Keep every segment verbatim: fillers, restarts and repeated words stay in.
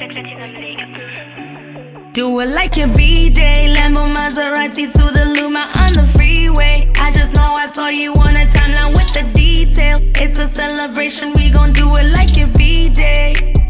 avec Platinum League. Do it like your B-Day, Lambo Maserati to the Luma on the freeway. I just know I saw you on a timeline with the detail. It's a celebration, we gon' do it like your B-Day.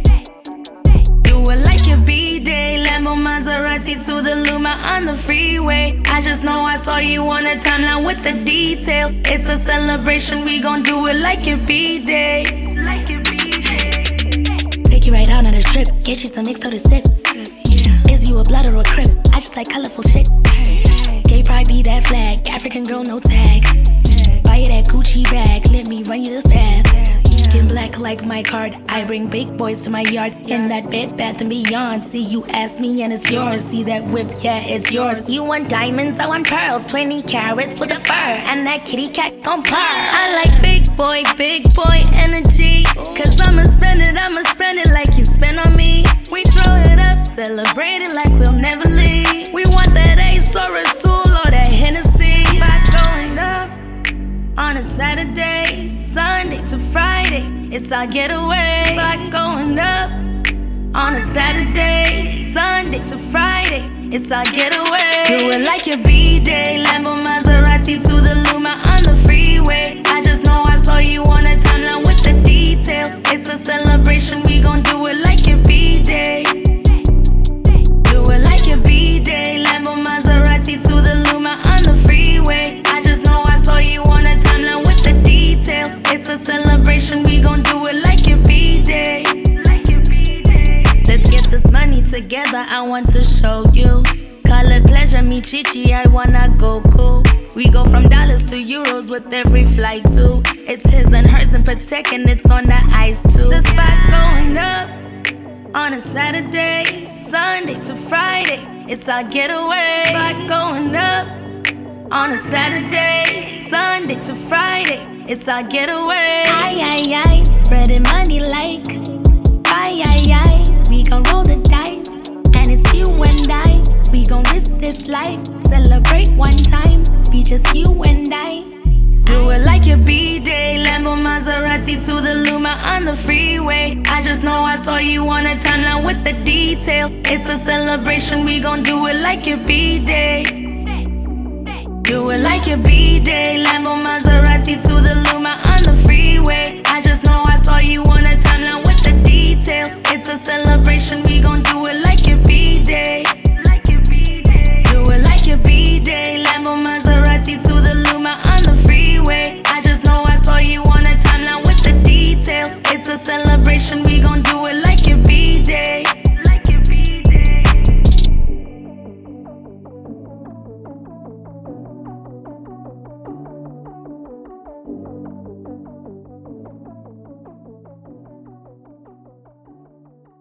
Do it like your B-Day, Lambo Maserati to the Luma on the freeway. I just know I saw you on a timeline with the detail. It's a celebration, we gon' do it like your B-Day. Like your B-Day. Take you right out on a trip, get you some mix to the sip. Is you a blood or a crip? I just like colorful shit. Gay pride be that flag, African girl no tag. Buy you that Gucci bag, let me run you this path. Skin black like my card, I bring big boys to my yard. In that Bed Bath and Beyond, see you ask me and it's yours. See that whip, yeah it's yours. You want diamonds, I want pearls. Twenty carats with the fur, and that kitty cat gon' purr. I like big boy, big boy energy. Cause I'ma spend it, I'ma spend it like you spend on me. We throw it up, celebrate it like we'll never leave. We want that Ace or a Soul or that Hennessy. Spot going up on a Saturday, Sunday to Friday, it's our getaway. Spot going up on a Saturday, Sunday to Friday, it's our getaway. Do it like your B-Day, Lambo Maserati to the Luma on the freeway. I just know I saw you on a timeline with the detail. It's a celebration, we gon' do it like your B-Day. Do it like your B-Day, Lambo Maserati to the Luma on the freeway. I just know I saw you on a timeline with the detail. It's a celebration, we gon' do it like your B-Day. Like your B-Day. Let's get this money together, I want to show you. Call it pleasure, me chichi, I wanna go cool. We go from dollars to euros with every flight too. It's his and hers in Patek and it's on the ice too. The spot going up on a Saturday, Sunday to Friday, it's our getaway. Spot going up on a Saturday, Sunday to Friday, it's our getaway. Aye, aye, aye, spreading money like aye, aye, aye. We gon' roll the dice, and it's you and I. We gon' risk this life, celebrate one time, be just you and I. Do it like your B-Day, Lambo Maserati to the Luma on the freeway. I just know I saw you on a timeline with the detail. It's a celebration, we gon' do it like your B-Day. Do it like your B-Day, Lambo